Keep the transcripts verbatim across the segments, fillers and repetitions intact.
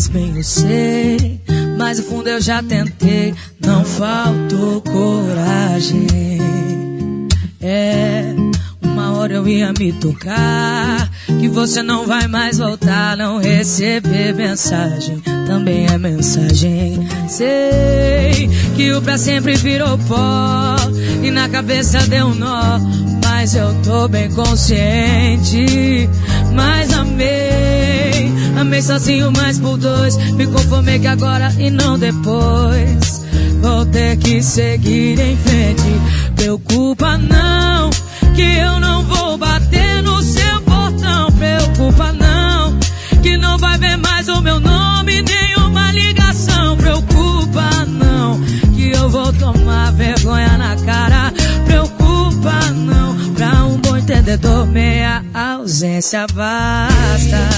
faz bem, eu sei, mas no fundo eu já tentei, não faltou coragem. É, uma hora eu ia me tocar, que você não vai mais voltar. Não receber mensagem, também é mensagem. Sei que o pra sempre virou pó e na cabeça deu um nó, mas eu tô bem consciente. Mas amei, amei sozinho, mas por dois. Me conformei que agora e não depois. Vou ter que seguir em frente. Preocupa não, que eu não vou bater no seu portão. Preocupa não, que não vai ver mais o meu nome, nenhuma ligação. Preocupa não, que eu vou tomar vergonha na cara. Preocupa não, pra um bom entendedor meia ausência basta.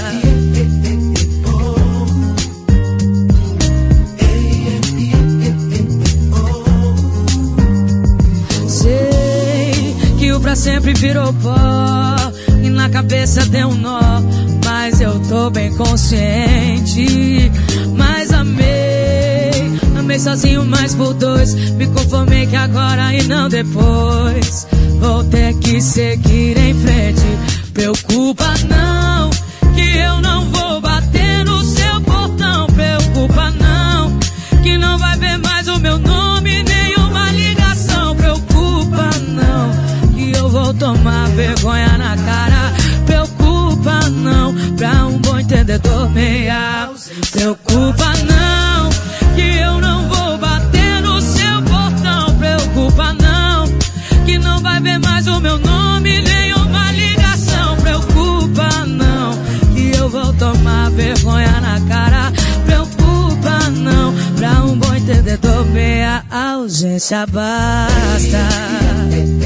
Sei que o pra sempre virou pó e na cabeça deu um nó, mas eu tô bem consciente. Mas amei, amei sozinho, mas por dois. Me conformei que agora e não depois. Vou ter que seguir em frente. Preocupa não, que eu não vou bater no seu portão. Preocupa não, que não vai ver mais o meu nome, nenhuma ligação. Preocupa não, que eu vou tomar vergonha na cara. Preocupa não, pra um bom entendedor meia. Preocupa não, que eu não vou bater no seu portão. Preocupa não, que não vai ver mais o meu nome, nenhuma ligação. Preocupa não, que eu vou tomar vergonha na cara. Preocupa não, pra um bom entendedor meia ausência basta.